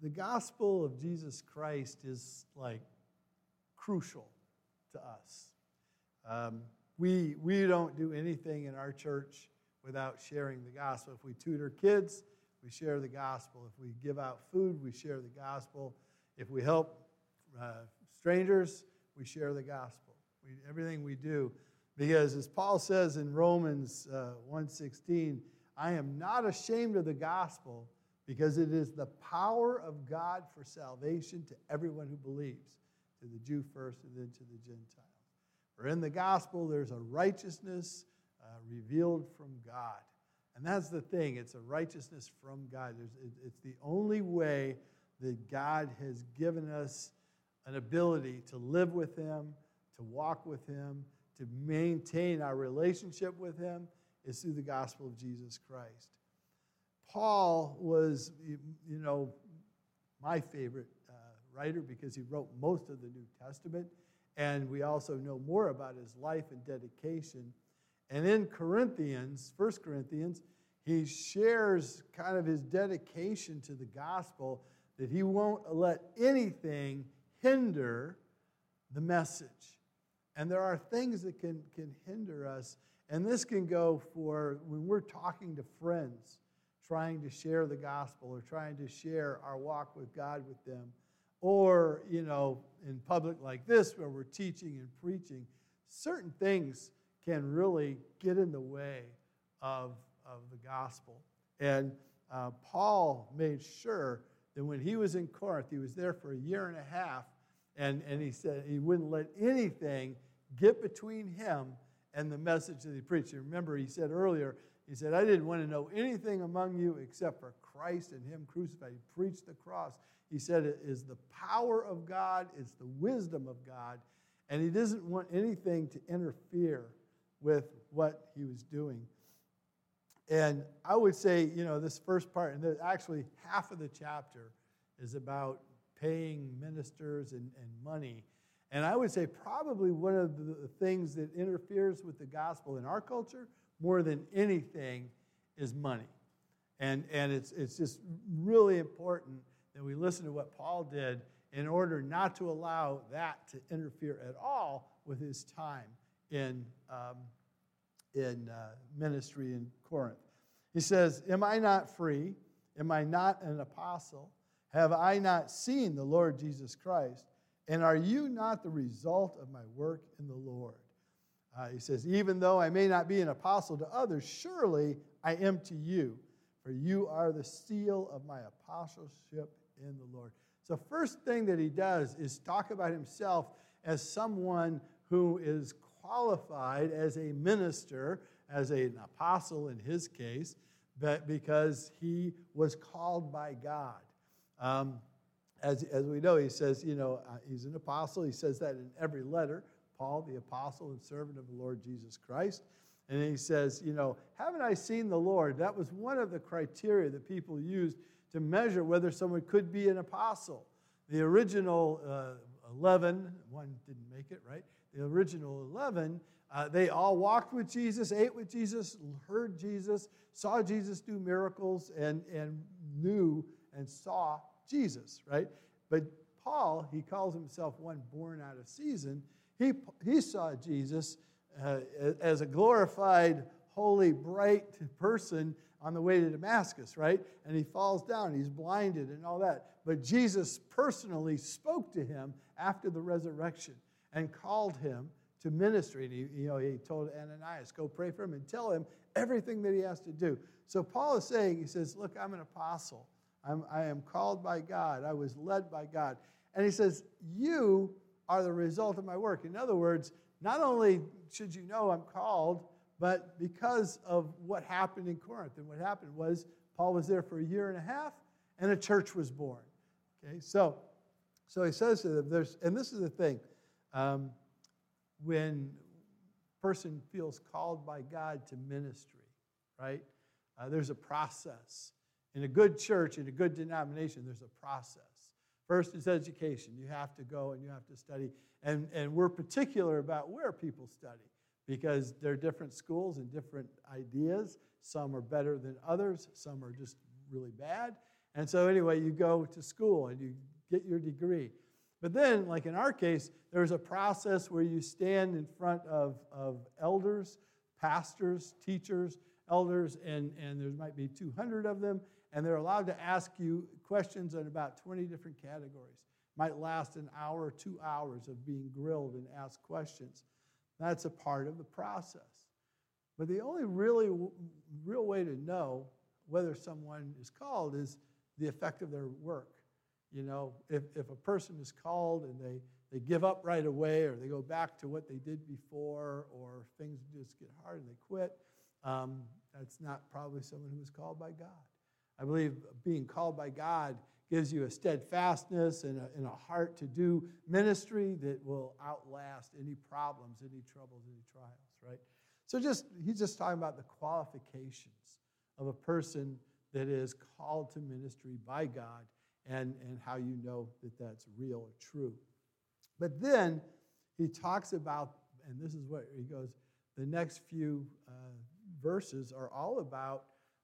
the gospel of Jesus Christ is like crucial to us. We don't do anything in our church without sharing the gospel. If we tutor kids, we share the gospel. If we give out food, we share the gospel. If we help strangers, we share the gospel. Everything we do. Because as Paul says in Romans 1:16, I am not ashamed of the gospel because it is the power of God for salvation to everyone who believes, to the Jew first and then to the Gentile. For in the gospel there's a righteousness revealed from God. And that's the thing. It's a righteousness from God. It's the only way that God has given us an ability to live with Him, to walk with Him, to maintain our relationship with Him is through the gospel of Jesus Christ. Paul was, my favorite writer because he wrote most of the New Testament, and we also know more about his life and dedication. And in Corinthians, 1 Corinthians, he shares kind of his dedication to the gospel, that he won't let anything hinder the message. And there are things that can hinder us. And this can go for when we're talking to friends, trying to share the gospel or trying to share our walk with God with them. Or, in public like this where we're teaching and preaching, certain things can really get in the way of the gospel. And Paul made sure that when he was in Corinth, he was there for a year and a half, and he said he wouldn't let anything get between him and the message that he preached. And remember, he said earlier, he said, I didn't want to know anything among you except for Christ and Him crucified. He preached the cross. He said it is the power of God, it's the wisdom of God, and he doesn't want anything to interfere with what he was doing. And I would say, this first part, and actually half of the chapter is about paying ministers and money. And I would say probably one of the things that interferes with the gospel in our culture more than anything is money. And it's just really important that we listen to what Paul did in order not to allow that to interfere at all with his time in ministry in Corinth. He says, am I not free? Am I not an apostle? Have I not seen the Lord Jesus Christ? And are you not the result of my work in the Lord? He says, even though I may not be an apostle to others, surely I am to you, for you are the seal of my apostleship in the Lord. So first thing that he does is talk about himself as someone who is qualified as a minister, as an apostle in his case, but because he was called by God. As we know, he says, he's an apostle. He says that in every letter. Paul, the apostle and servant of the Lord Jesus Christ. And he says, haven't I seen the Lord? That was one of the criteria that people used to measure whether someone could be an apostle. The original 11, one didn't make it, right? The original 11, they all walked with Jesus, ate with Jesus, heard Jesus, saw Jesus do miracles, and knew and saw Jesus, right? But Paul, he calls himself one born out of season. He saw Jesus as a glorified, holy, bright person on the way to Damascus, right? And he falls down, he's blinded and all that. But Jesus personally spoke to him after the resurrection and called him to ministry. And he told Ananias, go pray for him and tell him everything that he has to do. So Paul is saying, he says, look, I'm an apostle. I am called by God. I was led by God. And he says, you are the result of my work. In other words, not only should you know I'm called, but because of what happened in Corinth. And what happened was Paul was there for a year and a half, and a church was born. Okay, so he says to them, and this is the thing, when a person feels called by God to ministry, right, there's a process. In a good church, in a good denomination, there's a process. First is education. You have to go and you have to study. And we're particular about where people study because there are different schools and different ideas. Some are better than others. Some are just really bad. And so anyway, you go to school and you get your degree. But then, like in our case, there's a process where you stand in front of elders, pastors, teachers, elders, and there might be 200 of them, and they're allowed to ask you questions in about 20 different categories. Might last an hour or 2 hours of being grilled and asked questions. That's a part of the process. But the only real way to know whether someone is called is the effect of their work. You know, if a person is called and they give up right away, or they go back to what they did before, or things just get hard and they quit, that's not probably someone who was called by God. I believe being called by God gives you a steadfastness and a heart to do ministry that will outlast any problems, any troubles, any trials, right? So he's just talking about the qualifications of a person that is called to ministry by God, and how you know that that's real or true. But then he talks about, and this is what he goes, the next few verses are all about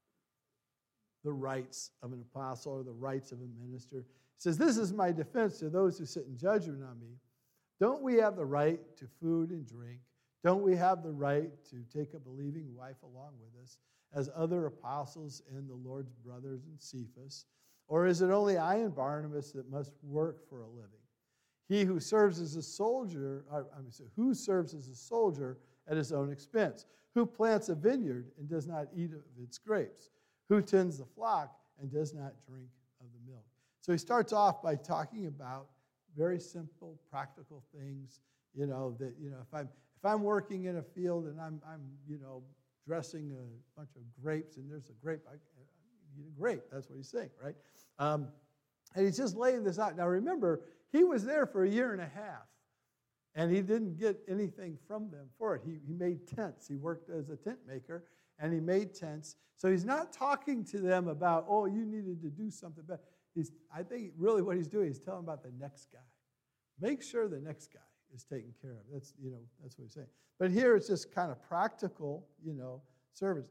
the rights of an apostle or the rights of a minister. He says, "This is my defense to those who sit in judgment on me. Don't we have the right to food and drink? Don't we have the right to take a believing wife along with us, as other apostles and the Lord's brothers and Cephas? Or is it only I and Barnabas that must work for a living? He who serves as a soldier, who serves as a soldier at his own expense? Who plants a vineyard and does not eat of its grapes? Who tends the flock and does not drink of the milk?" So he starts off by talking about very simple, practical things. You know that if I'm working in a field and I'm dressing a bunch of grapes and there's a grape, I eat a grape. That's what he's saying, right? And he's just laying this out. Now remember, he was there for 1.5 years, and he didn't get anything from them for it. He made tents. He worked as a tent maker, and he made tents. So he's not talking to them about, oh, you needed to do something better. I think really what he's doing is telling about the next guy. Make sure the next guy is taken care of. That's what he's saying. But here it's just kind of practical, service.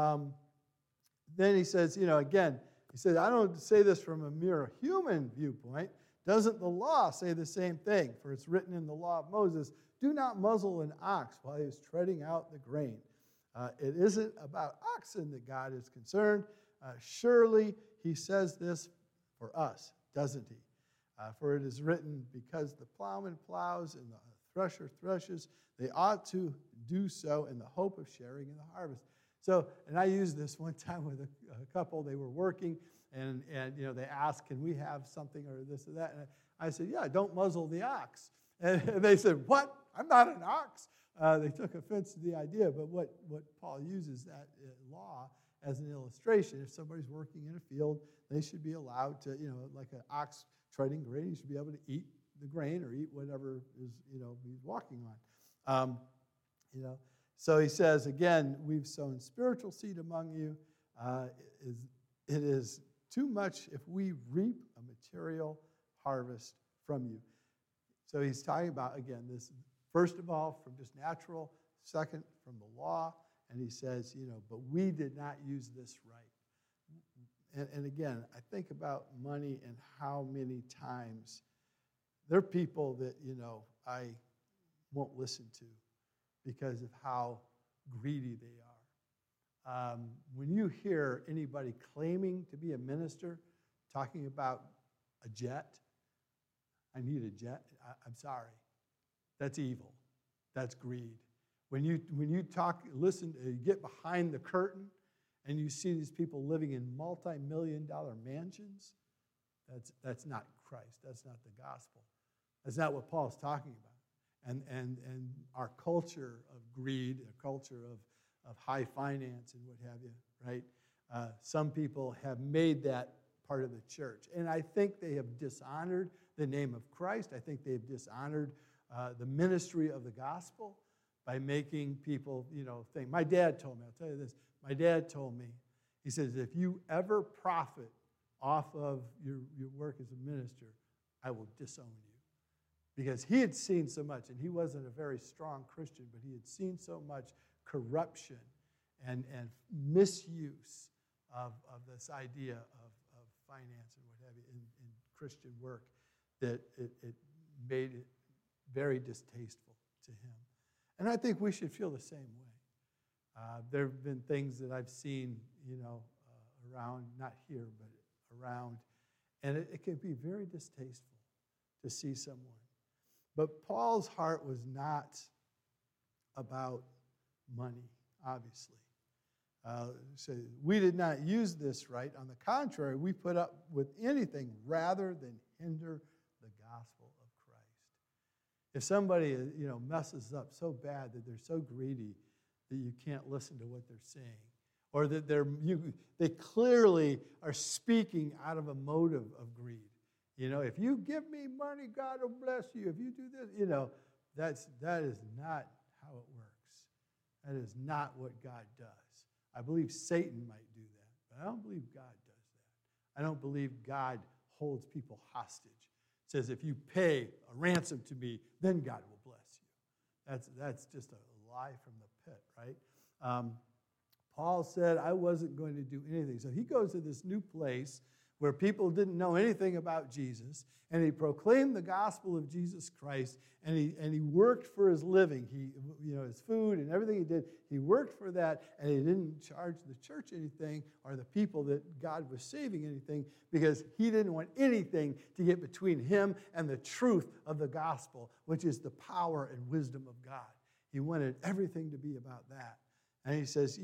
Then he says, again, he says, I don't say this from a mere human viewpoint. Doesn't the law say the same thing? For it's written in the law of Moses, do not muzzle an ox while he is treading out the grain. It isn't about oxen that God is concerned. Surely he says this for us, doesn't he? For it is written, because the plowman plows and the thresher threshes, they ought to do so in the hope of sharing in the harvest. So, and I used this one time with a couple. They were working, and they asked, can we have something or this or that? And I said, yeah, don't muzzle the ox. And they said, what? I'm not an ox. They took offense to the idea, but what Paul uses that law as an illustration. If somebody's working in a field, they should be allowed to, like an ox treading grain, he should be able to eat the grain or eat whatever is, he's walking on. So he says, again, we've sown spiritual seed among you. It is too much if we reap a material harvest from you. So he's talking about, again, this, first of all, from just natural, second, from the law, and he says, but we did not use this right. And again, I think about money and how many times there are people that, I won't listen to because of how greedy they are. When you hear anybody claiming to be a minister talking about a jet, I need a jet, I'm sorry. That's evil. That's greed. When you listen, you get behind the curtain and you see these people living in multi-million-dollar mansions, that's not Christ. That's not the gospel. That's not what Paul's talking about. And our culture of greed, a culture of high finance and what have you, right? Some people have made that part of the church. And I think they have dishonored the name of Christ. I think they've dishonored the ministry of the gospel by making people, think. My dad told me, I'll tell you this, my dad told me, he says, if you ever profit off of your work as a minister, I will disown you. Because he had seen so much, and he wasn't a very strong Christian, but he had seen so much corruption and misuse of this idea of finance and what have you in Christian work, that it made it very distasteful to him. And I think we should feel the same way. There have been things that I've seen, around, not here, but around, and it can be very distasteful to see someone. But Paul's heart was not about money, obviously. So we did not use this right. On the contrary, we put up with anything rather than hinder the gospel of Christ. If somebody, messes up so bad that they're so greedy that you can't listen to what they're saying, or that they clearly are speaking out of a motive of greed. If you give me money, God will bless you. If you do this, that is not how it works. That is not what God does. I believe Satan might do that, but I don't believe God does that. I don't believe God holds people hostage. It says, if you pay a ransom to me, then God will bless you. That's just a lie from the pit, right? Paul said, I wasn't going to do anything. So he goes to this new place where people didn't know anything about Jesus, and he proclaimed the gospel of Jesus Christ, and he worked for his living. His food and everything he did, he worked for that, and he didn't charge the church anything or the people that God was saving anything, because he didn't want anything to get between him and the truth of the gospel, which is the power and wisdom of God. He wanted everything to be about that. And he says,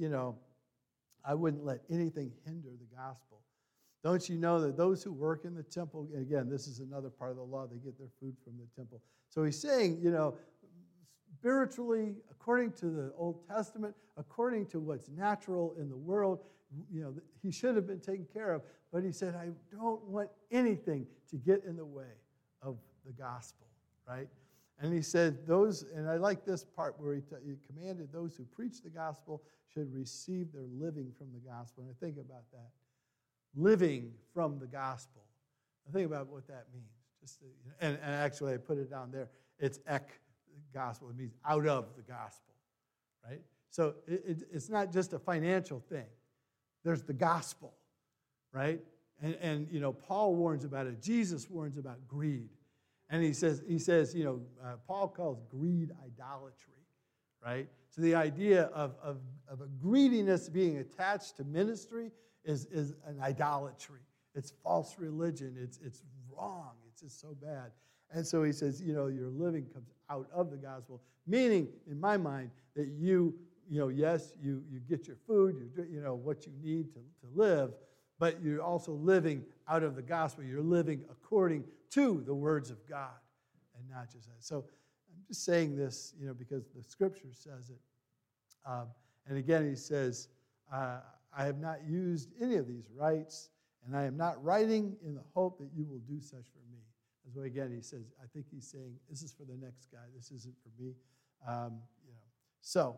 I wouldn't let anything hinder the gospel. Don't you know that those who work in the temple, and again, this is another part of the law, they get their food from the temple. So he's saying, spiritually, according to the Old Testament, according to what's natural in the world, he should have been taken care of. But he said, I don't want anything to get in the way of the gospel, right? And he said, and I like this part where he commanded those who preach the gospel should receive their living from the gospel. And I think about that. Living from the gospel. I think about what that means. And actually, I put it down there. It's gospel. It means out of the gospel, right? So it's not just a financial thing. There's the gospel, right? And Paul warns about it. Jesus warns about greed. And he says, Paul calls greed idolatry, right? So the idea of a greediness being attached to ministry is an idolatry. It's false religion. It's wrong. It's just so bad. And so he says, your living comes out of the gospel, meaning, in my mind, that yes, you get your food, what you need to live, but you're also living out of the gospel. You're living according to the words of God and not just that. So I'm just saying this, because the scripture says it. And again, he says, I have not used any of these rights, and I am not writing in the hope that you will do such for me. As well, again, he says, I think he's saying, this is for the next guy. This isn't for me. So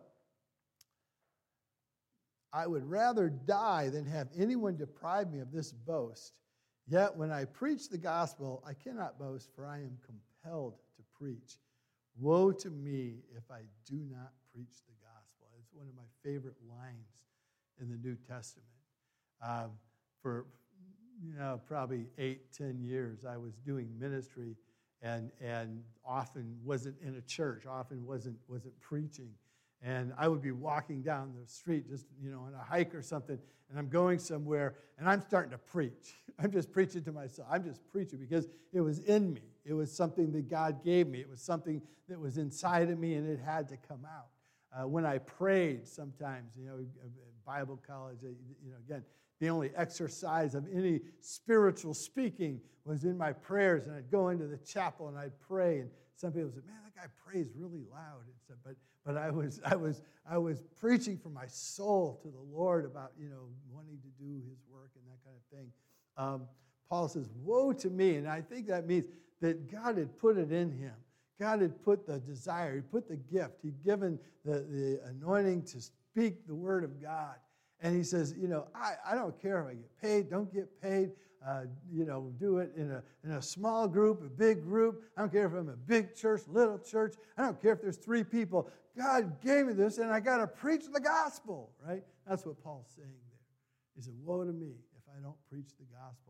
I would rather die than have anyone deprive me of this boast. Yet when I preach the gospel, I cannot boast, for I am compelled to preach. Woe to me if I do not preach the gospel. It's one of my favorite lines in the New Testament. For probably 8-10 years, I was doing ministry and often wasn't in a church, often wasn't preaching. And I would be walking down the street just, on a hike or something, and I'm going somewhere, and I'm starting to preach. I'm just preaching to myself. I'm just preaching because it was in me. It was something that God gave me. It was something that was inside of me, and it had to come out. When I prayed sometimes, Bible college, again, the only exercise of any spiritual speaking was in my prayers, and I'd go into the chapel and I'd pray, and some people said, "Man, that guy prays really loud." And stuff. But I was preaching from my soul to the Lord about wanting to do His work and that kind of thing. Paul says, "Woe to me," and I think that means that God had put it in him. God had put the desire, He put the gift, He'd given the anointing to speak the word of God. And he says, I don't care if I get paid, don't get paid, do it in a small group, a big group. I don't care if I'm a big church, little church. I don't care if there's 3 people. God gave me this, and I got to preach the gospel, right? That's what Paul's saying there. He said, woe to me if I don't preach the gospel.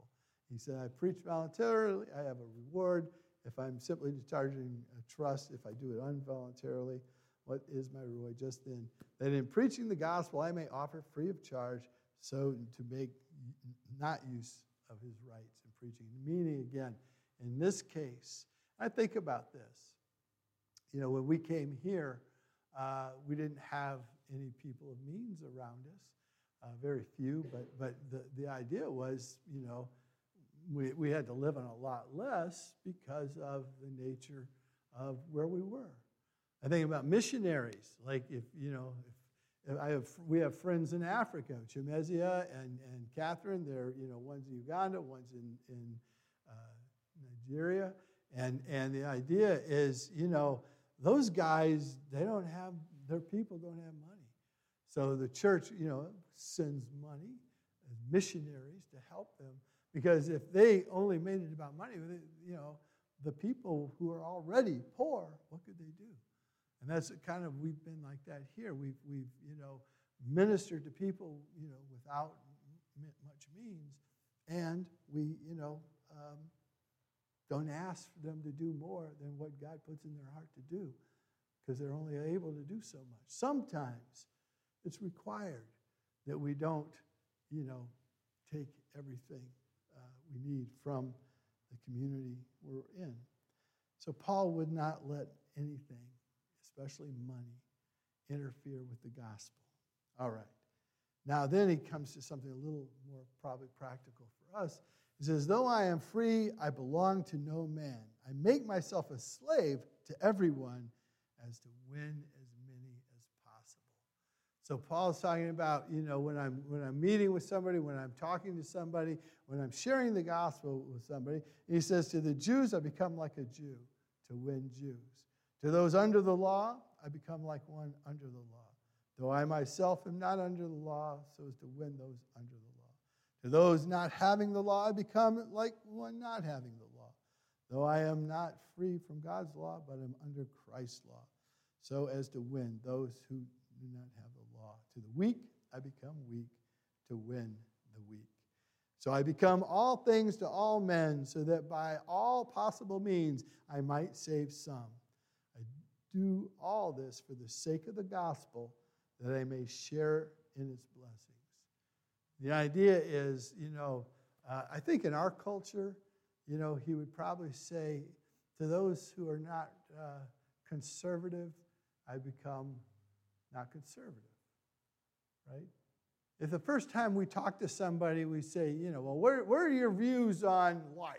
He said, I preach voluntarily, I have a reward. If I'm simply discharging a trust, if I do it involuntarily, what is my reward? Just then, that in preaching the gospel I may offer free of charge, so to make not use of his rights in preaching. Meaning, again, in this case, I think about this. When we came here, we didn't have any people of means around us, very few, but the idea was, we had to live on a lot less because of the nature of where we were. I think about missionaries, like we have friends in Africa, Chimezia and Catherine. They're one's in Uganda, one's in Nigeria, and the idea is those guys, their people don't have money, so the church sends money as missionaries to help them, because if they only made it about money, the people who are already poor, what could they do? And that's we've been like that here. We've ministered to people, without much means, and we, don't ask them to do more than what God puts in their heart to do, because they're only able to do so much. Sometimes it's required that we don't, take everything we need from the community we're in. So Paul would not let anything, especially money, interfere with the gospel. All right. Now then he comes to something a little more probably practical for us. He says, though I am free, I belong to no man. I make myself a slave to everyone as to win as many as possible. So Paul's talking about, when I'm meeting with somebody, when I'm talking to somebody, when I'm sharing the gospel with somebody, he says, to the Jews, I become like a Jew to win Jews. To those under the law, I become like one under the law. Though I myself am not under the law, so as to win those under the law. To those not having the law, I become like one not having the law. Though I am not free from God's law, but am under Christ's law, so as to win those who do not have the law. To the weak, I become weak to win the weak. So I become all things to all men, so that by all possible means I might save some. I do all this for the sake of the gospel, that I may share in its blessings. The idea is, I think in our culture, he would probably say, to those who are not conservative, I become not conservative, right? If the first time we talk to somebody, we say, well, what are your views on life?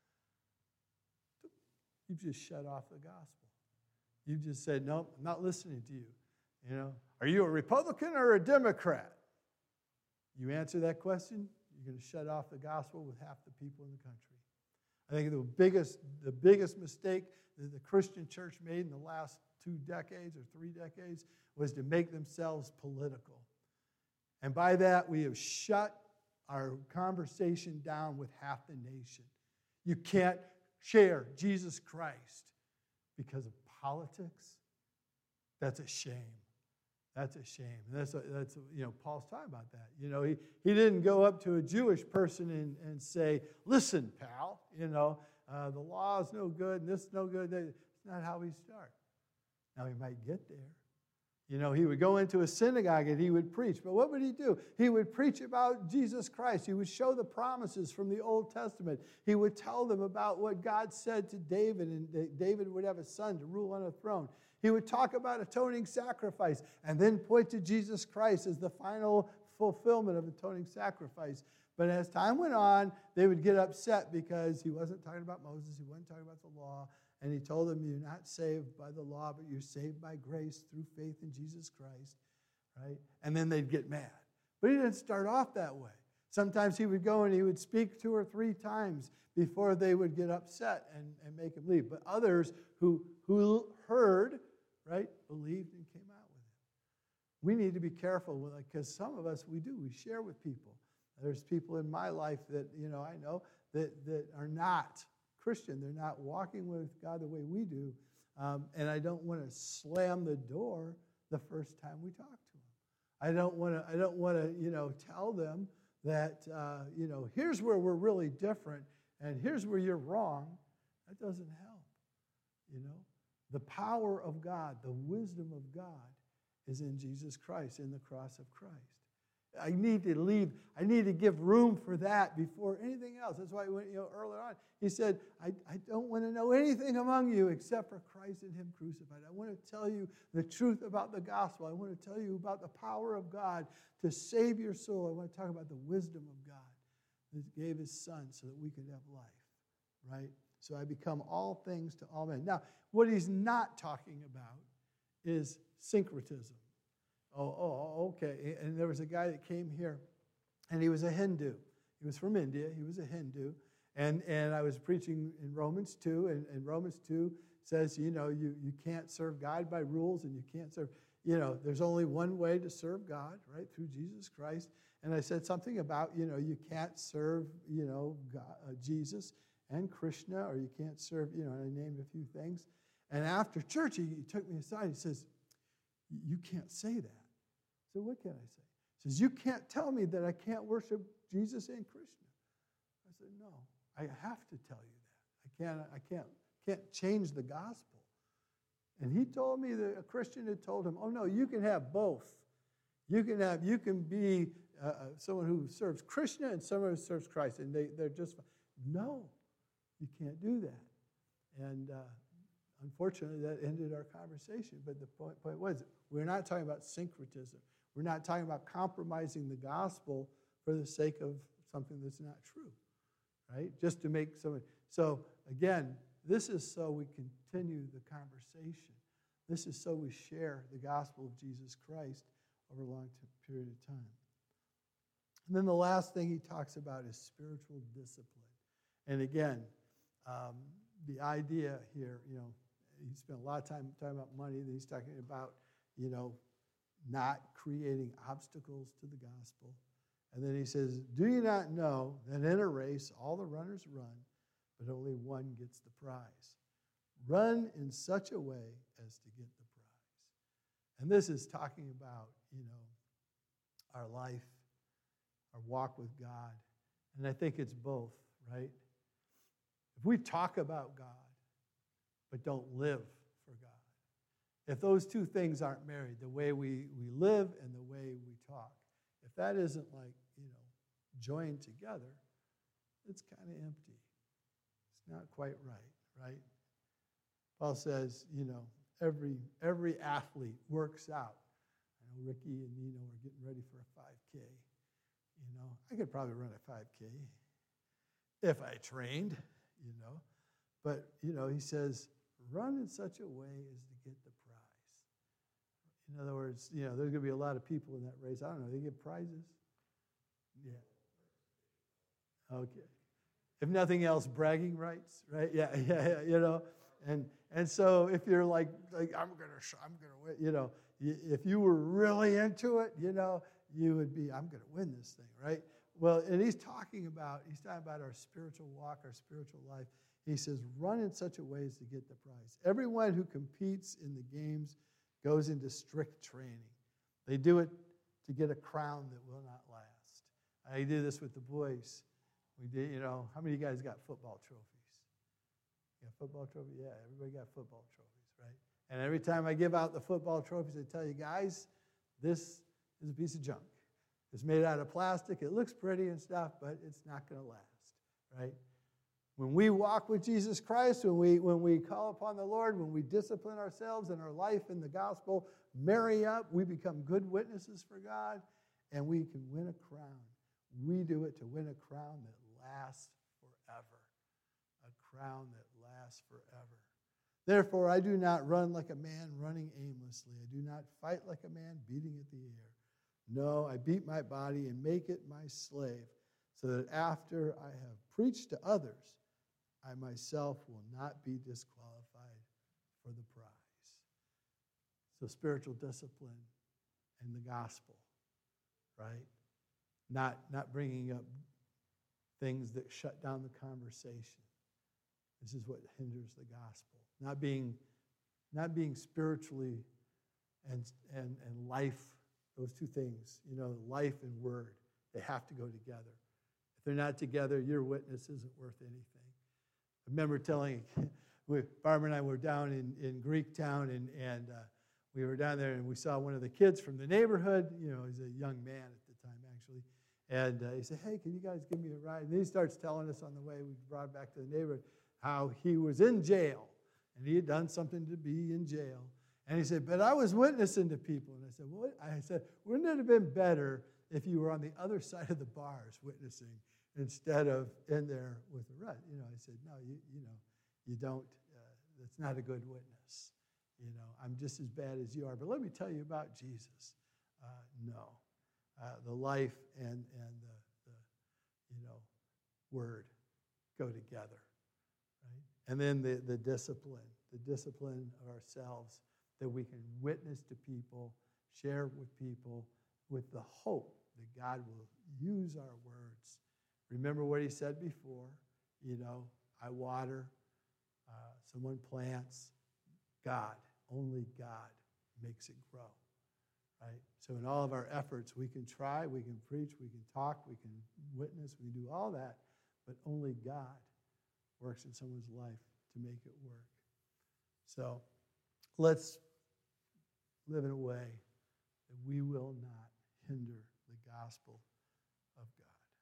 You've just shut off the gospel. You've just said, no, I'm not listening to you. Are you a Republican or a Democrat? You answer that question, you're going to shut off the gospel with half the people in the country. I think the biggest mistake that the Christian church made in the last 2 decades or 3 decades was to make themselves political. And by that, we have shut our conversation down with half the nation. You can't share Jesus Christ because of politics. That's a shame. That's a shame. That's Paul's talking about that. He didn't go up to a Jewish person and say, listen, pal, the law is no good and this is no good. That's not how we start. Now, he might get there. He would go into a synagogue and he would preach. But what would he do? He would preach about Jesus Christ. He would show the promises from the Old Testament. He would tell them about what God said to David, and that David would have a son to rule on a throne. He would talk about atoning sacrifice and then point to Jesus Christ as the final fulfillment of atoning sacrifice. But as time went on, they would get upset because he wasn't talking about Moses. He wasn't talking about the law. And he told them, you're not saved by the law, but you're saved by grace through faith in Jesus Christ, right? And then they'd get mad. But he didn't start off that way. Sometimes he would go and he would speak 2 or 3 times before they would get upset and make him leave. But others who heard, right, believed and came out with him. We need to be careful, because some of us, we share with people. There's people in my life that, I know that are not Christian. They're not walking with God the way we do. And I don't want to slam the door the first time we talk to them. I don't want to, tell them that, here's where we're really different and here's where you're wrong, that doesn't help. The power of God, the wisdom of God is in Jesus Christ, in the cross of Christ. I need to give room for that before anything else. That's why earlier on, he said, I don't want to know anything among you except for Christ and him crucified. I want to tell you the truth about the gospel. I want to tell you about the power of God to save your soul. I want to talk about the wisdom of God that gave his son so that we could have life, right? So I become all things to all men. Now, what he's not talking about is syncretism. Okay. And there was a guy that came here, and he was a Hindu. He was from India. He was a Hindu. And I was preaching in Romans 2, and Romans 2 says, you can't serve God by rules, and you can't serve, there's only one way to serve God, right, through Jesus Christ. And I said something about, you can't serve, God, Jesus and Krishna, or you can't serve, and I named a few things. And after church, he took me aside. He says, you can't say that. So what can I say? He says, you can't tell me that I can't worship Jesus and Krishna. I said, no, I have to tell you that. I can't change the gospel. And he told me that a Christian had told him, oh no, you can have both. You can be someone who serves Krishna and someone who serves Christ, and they're just fine. No, you can't do that. And unfortunately, that ended our conversation. But the point was, we're not talking about syncretism. We're not talking about compromising the gospel for the sake of something that's not true, right? Just to make someone. So again, this is so we continue the conversation. This is so we share the gospel of Jesus Christ over a long period of time. And then the last thing he talks about is spiritual discipline. And again, the idea here, he spent a lot of time talking about money. Then he's talking about, not creating obstacles to the gospel. And then he says, do you not know that in a race all the runners run, but only one gets the prize? Run in such a way as to get the prize. And this is talking about, our life, our walk with God. And I think it's both, right? If we talk about God, but don't live for God, if those two things aren't married, the way we live and the way we talk, if that isn't joined together, it's kind of empty. It's not quite right? Paul says, every athlete works out. I know Ricky and Nino are getting ready for a 5K. I could probably run a 5K if I trained, But, he says, run in such a way as to get the prize. In other words, there's going to be a lot of people in that race. I don't know, they get prizes? Yeah. Okay. If nothing else, bragging rights, right? Yeah, And so if you're like I'm gonna win, if you were really into it, you would be, I'm gonna win this thing, right? Well, and he's talking about our spiritual walk, our spiritual life. He says, run in such a way as to get the prize. Everyone who competes in the games goes into strict training. They do it to get a crown that will not last. I do this with the boys. We did, how many of you guys got football trophies? You got football trophies? Yeah, everybody got football trophies, right? And every time I give out the football trophies, I tell you guys, this is a piece of junk. It's made out of plastic. It looks pretty and stuff, but it's not going to last, right? When we walk with Jesus Christ, when we call upon the Lord, when we discipline ourselves in our life in the gospel, marry up, we become good witnesses for God, and we can win a crown. We do it to win a crown that lasts forever. A crown that lasts forever. Therefore, I do not run like a man running aimlessly. I do not fight like a man beating at the air. No, I beat my body and make it my slave, so that after I have preached to others, I myself will not be disqualified for the prize. So spiritual discipline and the gospel, right? Not bringing up things that shut down the conversation. This is what hinders the gospel. Not being spiritually and life, those two things, life and word. They have to go together. If they're not together, your witness isn't worth anything. I remember telling, Barbara and I were down in Greektown, and we were down there, and we saw one of the kids from the neighborhood. You know, he's a young man at the time, actually. And he said, hey, can you guys give me a ride? And then he starts telling us on the way we brought back to the neighborhood how he was in jail, and he had done something to be in jail. And he said, but I was witnessing to people. And I said, what? I said, wouldn't it have been better if you were on the other side of the bars witnessing instead of in there with the rest? You know, I said, no, you don't. That's not a good witness. You know, I'm just as bad as you are. But let me tell you about Jesus. No. The life and the word go together, right? And then the discipline of ourselves, that we can witness to people, share with people, with the hope that God will use our words. Remember what he said before, I water, someone plants, only God makes it grow, right? So in all of our efforts, we can try, we can preach, we can talk, we can witness, we can do all that, but only God works in someone's life to make it work. So let's live in a way that we will not hinder the gospel of God.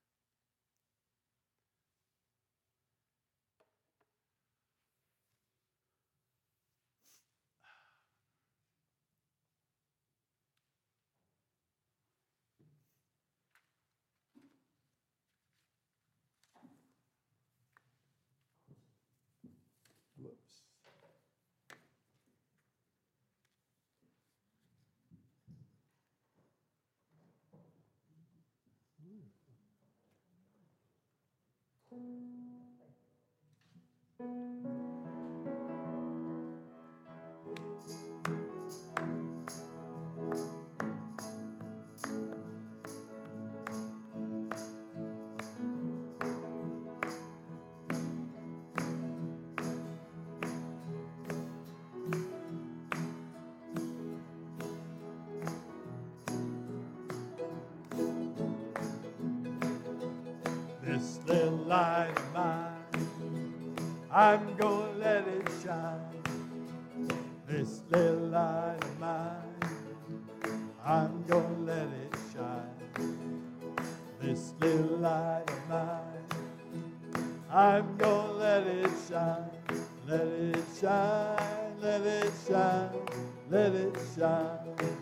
Whoops. This little light of mine, I'm gonna let it shine. This little light of mine, I'm gonna let it shine. This little light of mine, I'm gonna let it shine. Let it shine, let it shine, let it shine.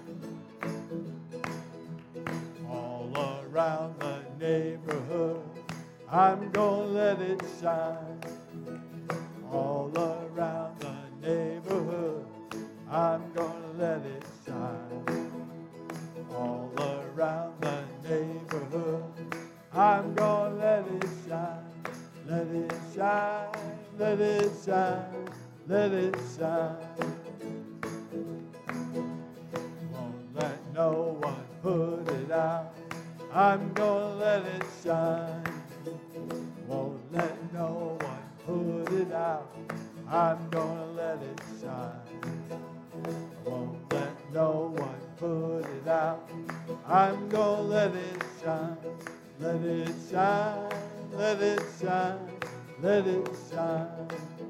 All around the neighborhood, I'm gonna let it shine. All around the neighborhood, I'm gonna let it shine. All around the neighborhood, I'm gonna let it shine. Let it shine, let it shine, let it shine. Won't let no one put it out. I'm gonna let it shine. Won't let no one put it out. I'm gonna let it shine. Won't let no one put it out. I'm gonna let it shine. Let it shine, let it shine, let it shine.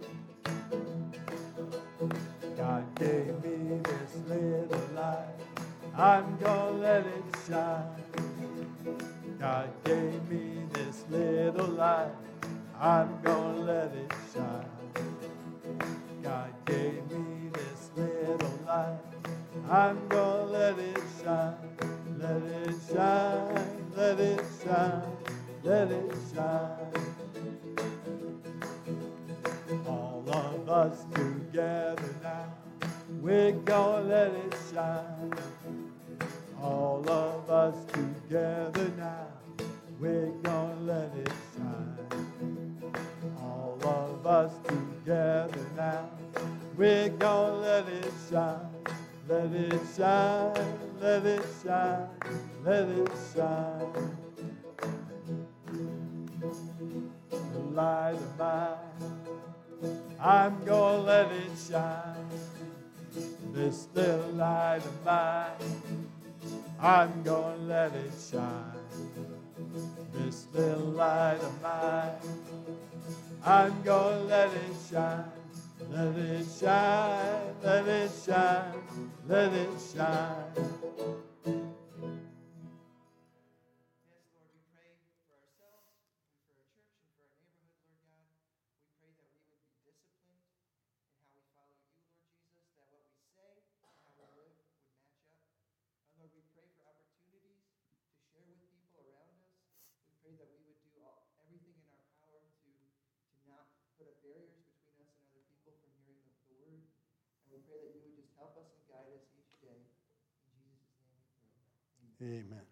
God gave me this little light. I'm gonna let it shine. God gave me this little light. I'm gonna let it shine. God gave me this little light. I'm gonna let it shine. Let it shine, let it shine, let it shine. All of us together now, we're gonna let it shine. All of us together now, we're gonna let it shine. All of us together now, we're gonna let it shine. Let it shine, let it shine, let it shine. The light of mine, I'm gonna let it shine. This little light of mine, I'm gonna let it shine. this little light of mine. I'm gonna let it shine, let it shine, let it shine, let it shine. Amen.